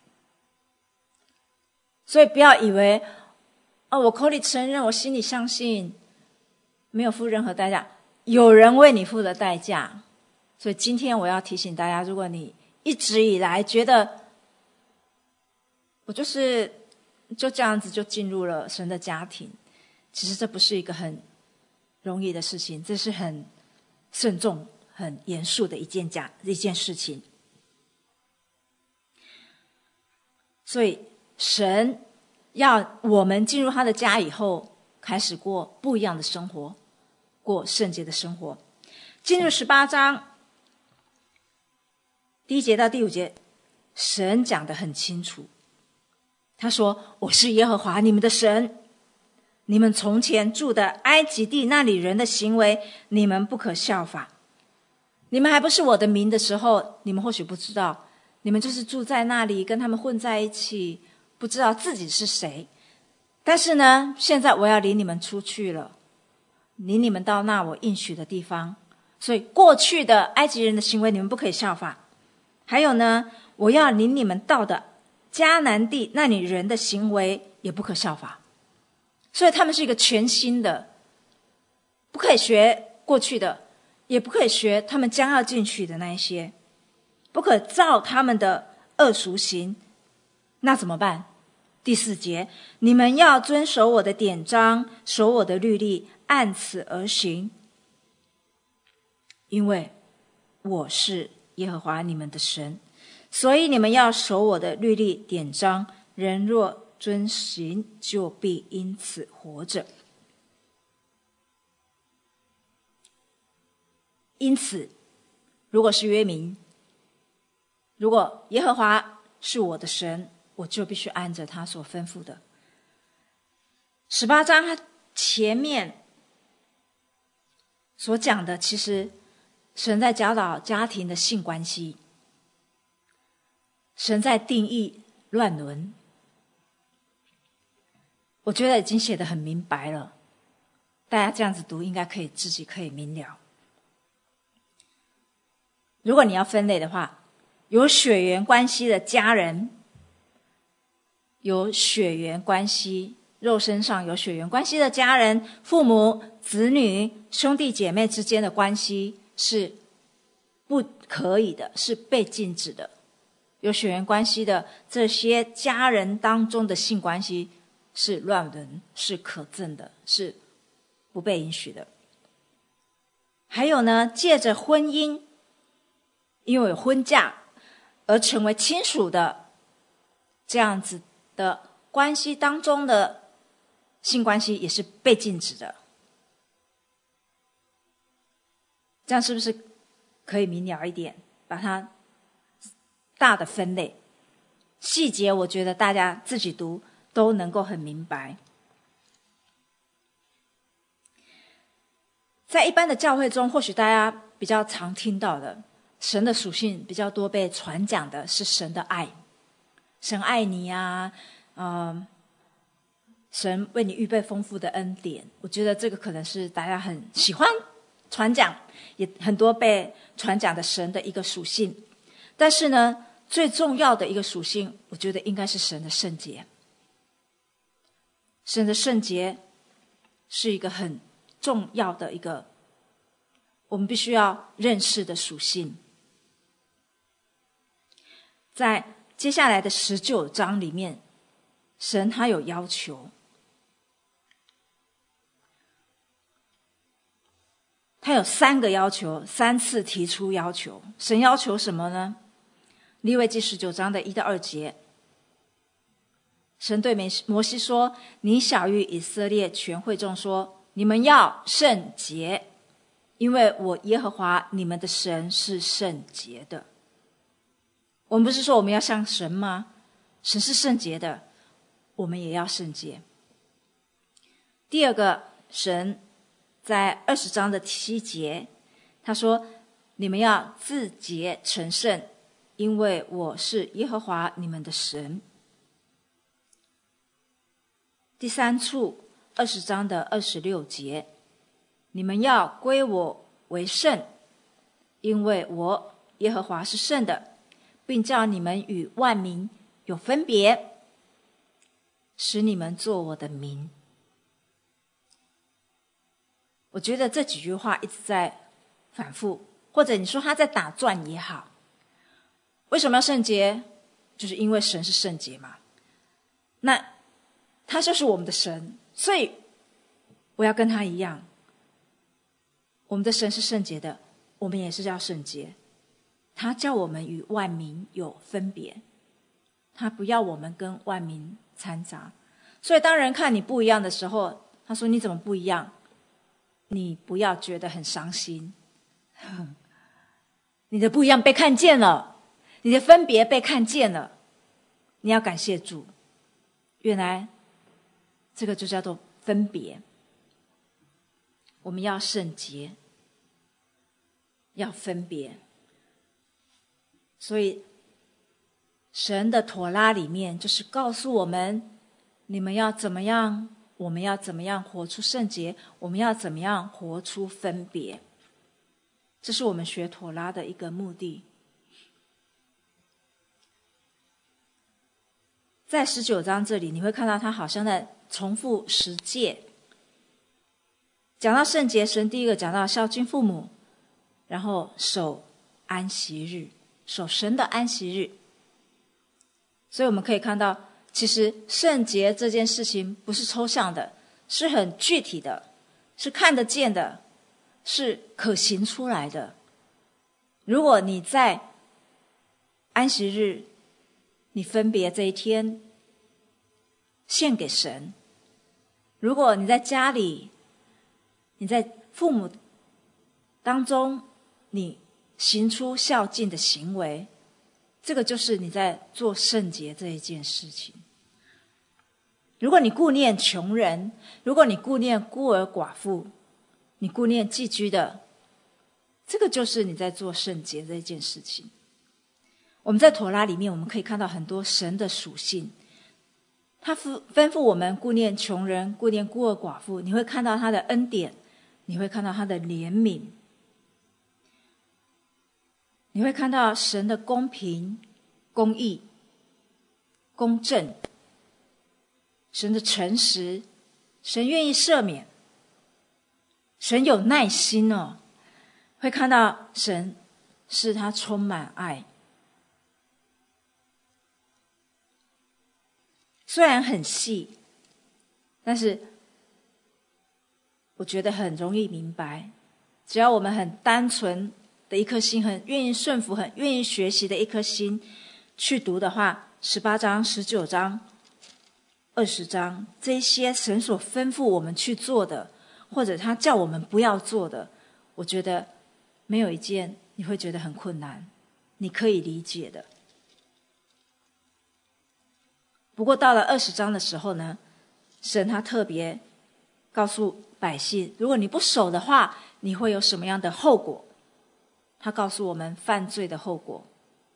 所以不要以为哦，我口里承认，我心里相信，没有付任何代价。有人为你付的代价。所以今天我要提醒大家，如果你一直以来觉得我就是就这样子就进入了神的家庭，其实这不是一个很容易的事情，这是很慎重很严肃的一件家一件事情。所以神要我们进入他的家以后，开始过不一样的生活，过圣洁的生活。进入十八章第一节到第五节，神讲得很清楚。他说，我是耶和华你们的神，你们从前住的埃及地那里人的行为，你们不可效法。你们还不是我的民的时候，你们或许不知道，你们就是住在那里，跟他们混在一起，不知道自己是谁。但是呢，现在我要领你们出去了，领你们到那我应许的地方。所以过去的埃及人的行为，你们不可以效法。还有呢，我要领你们到的迦南地，那里人的行为也不可效法。所以他们是一个全新的，不可以学过去的，也不可以学他们将要进去的那一些，不可照他们的恶俗行。那怎么办？第四节，你们要遵守我的典章，守我的律例，按此而行，因为我是耶和华你们的神，所以你们要守我的律例典章，人若遵行，就必因此活着。因此，如果是约民，如果耶和华是我的神，我就必须按着他所吩咐的。十八章他前面所讲的，其实神在教导家庭的性关系，神在定义乱伦，我觉得已经写得很明白了，大家这样子读应该可以自己可以明了。如果你要分类的话，有血缘关系的家人，有血缘关系肉身上有血缘关系的家人，父母、子女、兄弟姐妹之间的关系是不可以的，是被禁止的。有血缘关系的这些家人当中的性关系是乱伦，是可憎的，是不被允许的。还有呢，借着婚姻，因为有婚嫁而成为亲属的这样子的关系当中的性关系也是被禁止的。这样是不是可以明了一点，把它大的分类？细节我觉得大家自己读都能够很明白。在一般的教会中，或许大家比较常听到的神的属性比较多被传讲的是神的爱，神爱你啊，呃，神为你预备丰富的恩典。我觉得这个可能是大家很喜欢传讲，也很多被传讲的神的一个属性。但是呢，最重要的一个属性，我觉得应该是神的圣洁。神的圣洁是一个很重要的一个我们必须要认识的属性。 在接下来的十九章里面，神他有要求，他有三个要求，三次提出要求。神要求什么呢？利未记十九章的一到二节，神对摩西说：你晓谕以色列全会众说，你们要圣洁，因为我耶和华你们的神是圣洁的。我们不是说我们要像神吗？神是圣洁的，我们也要圣洁。第二个，神在二十章的七节，他说：你们要自洁成圣，因为我是耶和华你们的神。第三处，二十章的二十六节，你们要归我为圣，因为我耶和华是圣的，并叫你们与万民有分别，使你们做我的民。我觉得这几句话一直在反复，或者你说他在打转也好。为什么要圣洁？就是因为神是圣洁嘛。那他就是我们的神，所以我要跟他一样。我们的神是圣洁的，我们也是要圣洁。他叫我们与万民有分别，他不要我们跟万民掺杂。所以当人看你不一样的时候，他说你怎么不一样？你不要觉得很伤心，你的不一样被看见了，你的分别被看见了，你要感谢主。原来这个就叫做分别。我们要圣洁，要分别。所以神的妥拉里面就是告诉我们，你们要怎么样，我们要怎么样活出圣洁，我们要怎么样活出分别。这是我们学妥拉的一个目的。在十九章这里，你会看到他好像在重复十诫。讲到圣洁，神第一个讲到孝敬父母，然后守安息日，守神的安息日。所以我们可以看到，其实圣洁这件事情不是抽象的，是很具体的，是看得见的，是可行出来的。如果你在安息日，你分别这一天献给神；如果你在家里，你在父母当中，你行出孝敬的行为，这个就是你在做圣洁这一件事情。如果你顾念穷人，如果你顾念孤儿寡妇，你顾念寄居的，这个就是你在做圣洁这一件事情。我们在妥拉里面，我们可以看到很多神的属性。他吩咐我们顾念穷人，顾念孤儿寡妇，你会看到他的恩典，你会看到他的怜悯，你会看到神的公平、公义、公正，神的诚实，神愿意赦免，神有耐心哦，会看到神是他充满爱。虽然很细，但是我觉得很容易明白。只要我们很单纯的一颗心，很愿意顺服，很愿意学习的一颗心去读的话，十八章、十九章、二十章，这些神所吩咐我们去做的，或者他叫我们不要做的，我觉得没有一件你会觉得很困难，你可以理解的。不过到了二十章的时候呢，神他特别告诉百姓，如果你不守的话，你会有什么样的后果。他告诉我们犯罪的后果。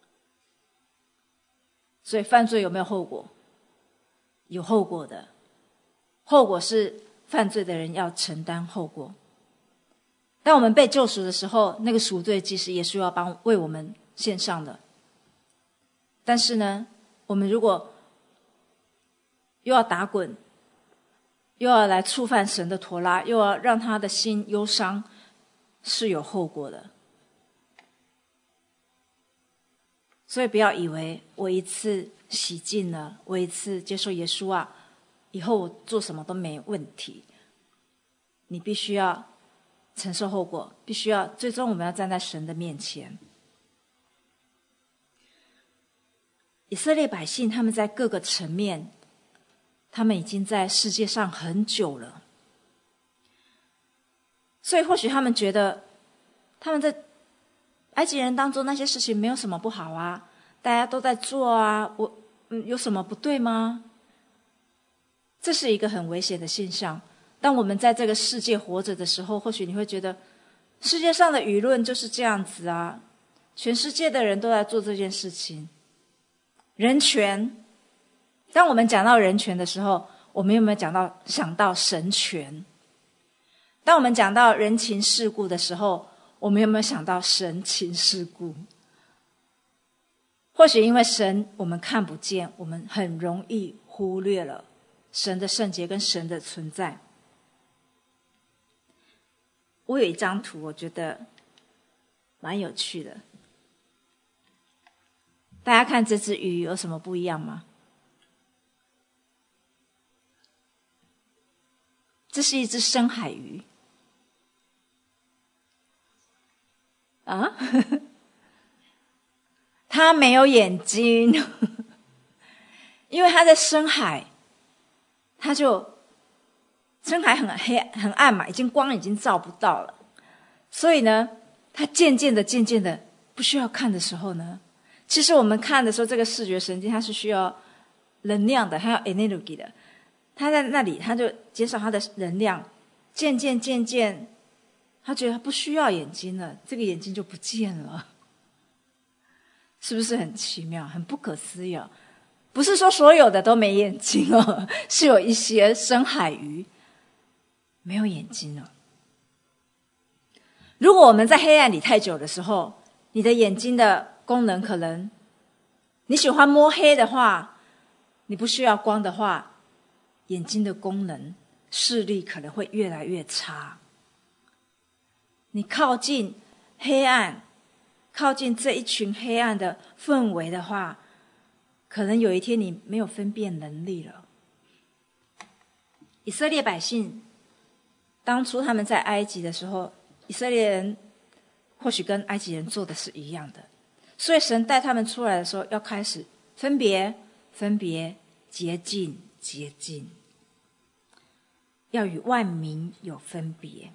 所以犯罪有没有后果？有后果的。后果是犯罪的人要承担后果。当我们被救赎的时候，那个赎罪祭是耶稣要帮为我们献上的。但是呢，我们如果又要打滚，又要来触犯神的妥拉，又要让他的心忧伤，是有后果的。 所以不要以为我一次洗净了，我一次接受耶稣啊，以后我做什么都没问题。你必须要承受后果，必须要最终我们要站在神的面前。以色列百姓他们在各个层面，他们已经在世界上很久了，所以或许他们觉得他们在埃及人当中那些事情没有什么不好啊，大家都在做啊，我嗯有什么不对吗？这是一个很危险的现象。当我们在这个世界活着的时候，或许你会觉得世界上的舆论就是这样子啊，全世界的人都在做这件事情。人权，当我们讲到人权的时候，我们有没有讲到想到神权？当我们讲到人情世故的时候，我们有没有想到神情世故？或许因为神我们看不见，我们很容易忽略了神的圣洁跟神的存在。我有一张图，我觉得蛮有趣的。大家看这只鱼有什么不一样吗？这是一只深海鱼啊，它没有眼睛，因为它在深海，它就深海很黑很暗嘛，已经光已经照不到了，所以呢，它渐渐的渐渐的不需要看的时候呢，其实我们看的时候，这个视觉神经它是需要能量的，它要 energy 的。它在那里，它就减少它的能量，渐渐渐渐，它觉得它不需要眼睛了，这个眼睛就不见了，是不是很奇妙，很不可思议哦？不是说所有的都没眼睛哦，是有一些深海鱼没有眼睛了。如果我们在黑暗里太久的时候，你的眼睛的功能可能，你喜欢摸黑的话，你不需要光的话，眼睛的功能视力可能会越来越差。你靠近黑暗，靠近这一群黑暗的氛围的话，可能有一天你没有分辨能力了。以色列百姓当初他们在埃及的时候，以色列人或许跟埃及人做的是一样的，所以神带他们出来的时候，要开始分别分别洁净洁净，要与万民有分别。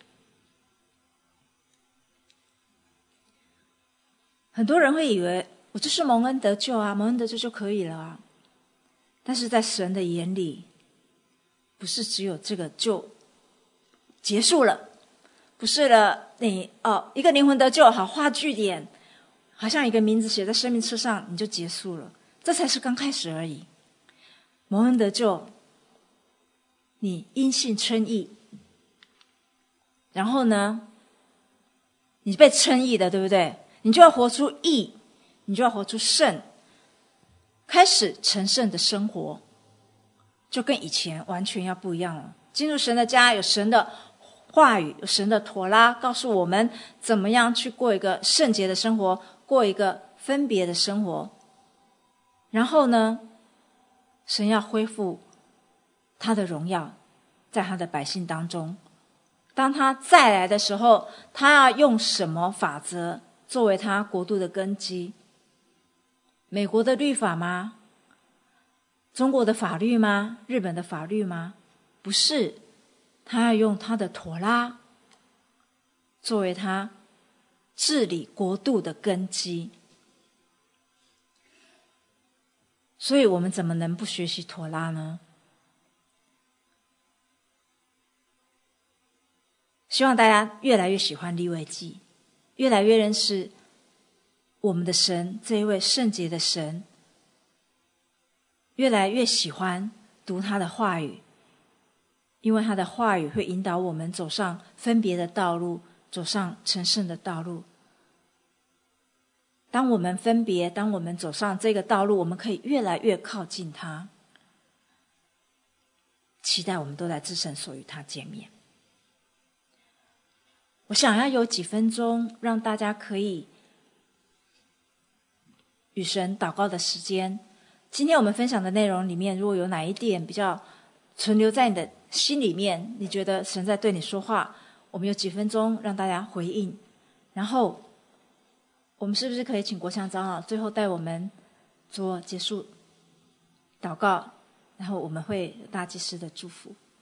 很多人会以为我就是蒙恩得救啊，蒙恩得救就可以了啊，但是在神的眼里，不是只有这个就结束了，不是了，你哦一个灵魂得救，好画句点，好像一个名字写在生命册上，你就结束了，这才是刚开始而已。蒙恩得救，你因信称义，然后呢，你被称义的，对不对？你就要活出义，你就要活出圣，开始成圣的生活，就跟以前完全要不一样了。进入神的家，有神的话语，有神的妥拉，告诉我们怎么样去过一个圣洁的生活，过一个分别的生活。然后呢，神要恢复他的荣耀在他的百姓当中。当他再来的时候，他要用什么法则作为他国度的根基？美国的律法吗？中国的法律吗？日本的法律吗？不是，他要用他的妥拉作为他治理国度的根基。所以我们怎么能不学习妥拉呢？希望大家越来越喜欢利未记，越来越认识我们的神，这一位圣洁的神，越来越喜欢读他的话语，因为他的话语会引导我们走上分别的道路，走上成圣的道路。当我们分别，当我们走上这个道路，我们可以越来越靠近他，期待我们都在至圣所与他见面。我想要有几分钟让大家可以与神祷告的时间。今天我们分享的内容里面，如果有哪一点比较存留在你的心里面，你觉得神在对你说话，我们有几分钟让大家回应，然后我们是不是可以请国强长老最后带我们做结束祷告，然后我们会有大祭司的祝福。